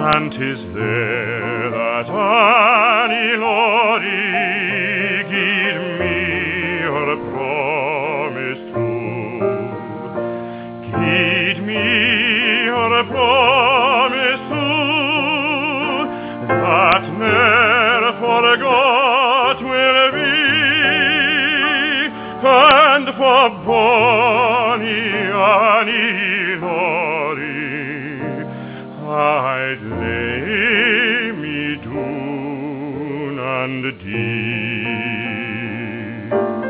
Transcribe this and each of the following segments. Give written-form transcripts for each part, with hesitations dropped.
and 'tis there that Annie Laurie gied me her promise true. Gied me her promise true, that ne'er forgot will be, and for bonny Annie Laurie I'd lay me doon and dee.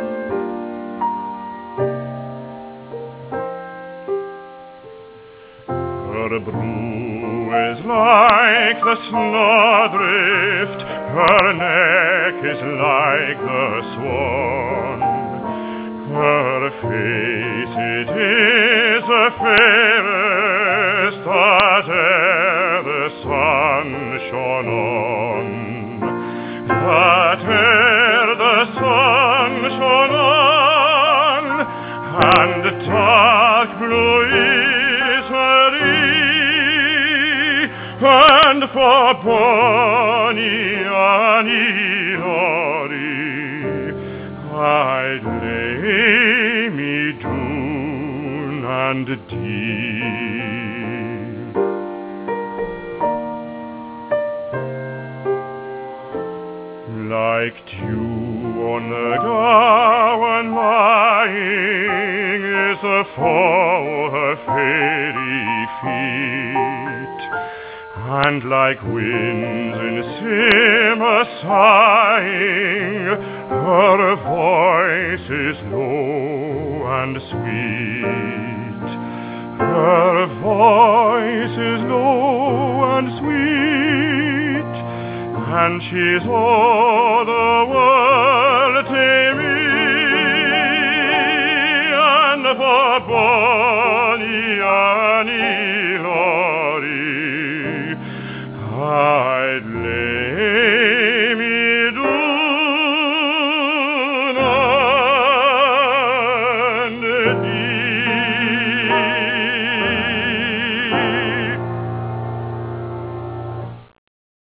Her brew is like the snowdrift, her neck is like the swan, her face it is the fairest that e'er the sun shone on, that e'er the sun shone on, and dark blue is her ee, and for bonny Annie Laurie I'd lay me doon and dee. Like dew on the gowan lying is the fall her fairy feet, and like winds in simmer sighing her voice is low and sweet. Her voice is low and sweet, and she's all the world to me, and for bonny Annie